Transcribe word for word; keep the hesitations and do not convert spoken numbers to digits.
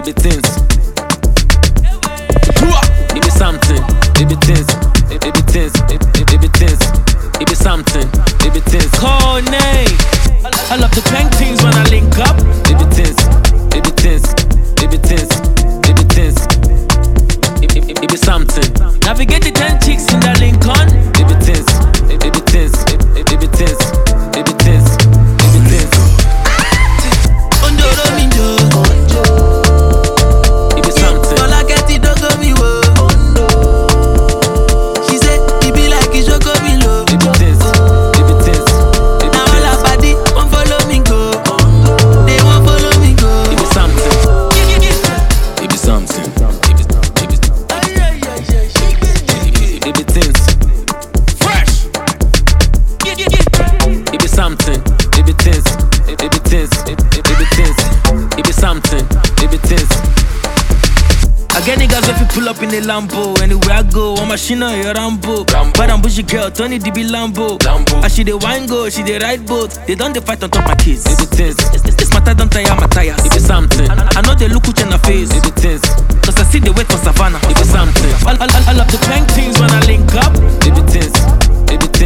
baby things. It be something, baby things, baby things, baby things. It be something, baby things. Call name. I love the bang things when I link up. Baby things, baby things, baby things, baby things. It, it, it, it be something. Navigate the ten chicks in the Lincoln. Baby things, baby things, baby things, baby things, baby things. Ondoro minjo. It be something. All I get it don't go me wo. She said it be like it should go me low. Baby things, baby things, baby now all her body won't follow me go. They won't follow me go. It be something. It be something. It be, it be, it be things. Fresh. It be something. It be things. It be things. It be things. It be something. It be things. I get niggas if you pull up in the Lambo. Anywhere I go, I'm a Shina, a Rambo. Bad and bushy girl, Tony D B Lambo. Lambo. And she the wine go, she the ride boat. They don't they fight on top my kids. It be things. This matter don't tire my tires. It be something. I, I know they look at in the face. It be things. Cause I see the wait for Savannah. It be something. I, I, I love the bang things when I link up. It be things. It be